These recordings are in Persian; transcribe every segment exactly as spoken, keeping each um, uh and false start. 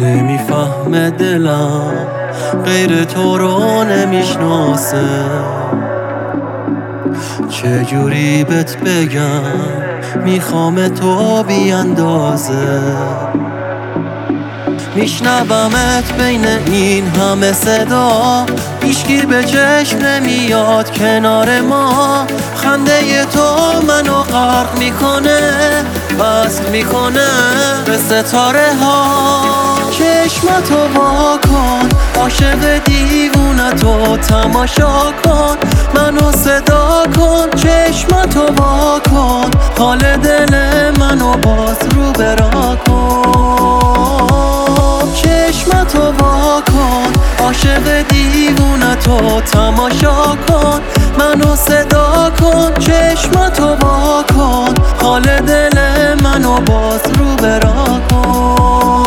نمیفهمه دلم غیر تو رو نمیشناسه. چجوری بهت بگم میخوام تو بی اندازه. میشنومت بین این همه صدا، هیچکی به چشم نمیاد کنار ما. خنده تو منو غرق میکنه، وصل میکنه به ستاره ها. چشمتو وا کن، عاشق دیوونتو تماشا کن، منو صدا کن. چشمتو وا کن، حال دل منو باز رو برا کن. چشمتو وا کن، عاشق دیوونتو تماشا کن، منو صدا کن. چشمتو وا کن، حال دل منو باز رو برا کن.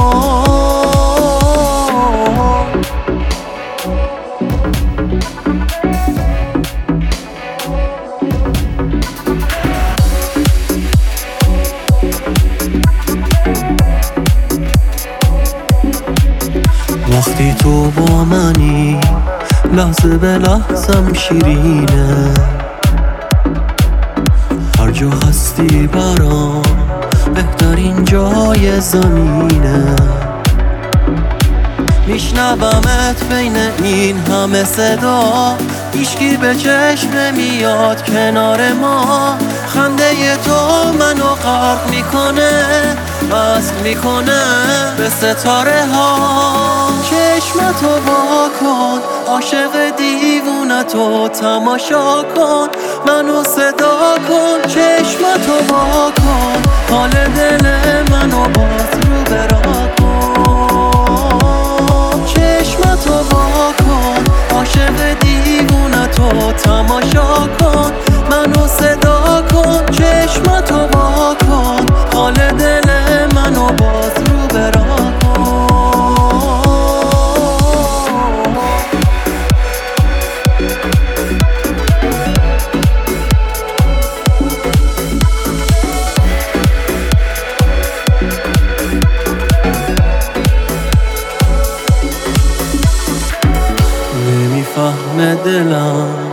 وقتی تو با منی لحظه به لحظم شیرینه. هر جا هستی برام بهترین جای زمینه. میشنومت بین این همه صدا، هیچکی به چشم نمیاد کنار ما. خنده تو منو غرق میکنه، وصل میکنه به ستاره ها. چشمتو وا کن، عاشق دیوونتو تماشا کن، منو صدا کن. چشمتو وا کن، حال دل منو باز رو برا کن. چشمتو وا کن، عاشق دیوونتو تماشا کن، منو صدا کن. چشمتو وا کن، حال دل منو باز رو برا کن. نمیفهمه دلم